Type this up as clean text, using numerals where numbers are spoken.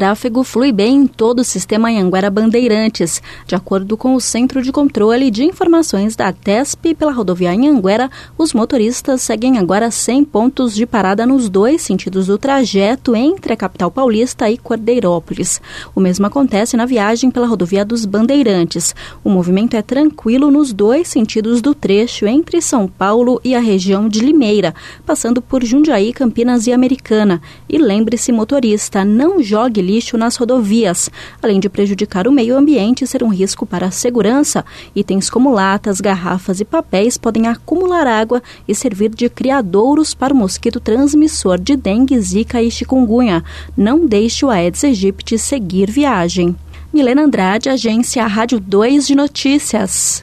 tráfego flui bem em todo o sistema Anhanguera Bandeirantes. De acordo com o Centro de Controle de Informações da TESP, pela rodovia Anhanguera, os motoristas seguem agora sem pontos de parada nos dois sentidos do trajeto entre a capital paulista e Cordeirópolis. O mesmo acontece na viagem pela rodovia dos Bandeirantes. O movimento é tranquilo nos dois sentidos do trecho entre São Paulo e a região de Limeira, passando por Jundiaí, Campinas e Americana. E lembre-se, motorista, não jogue lixo nas rodovias. Além de prejudicar o meio ambiente e ser um risco para a segurança, itens como latas, garrafas e papéis podem acumular água e servir de criadouros para o mosquito transmissor de dengue, zika e chikungunya. Não deixe o Aedes aegypti seguir viagem. Milena Andrade, agência Rádio 2 de Notícias.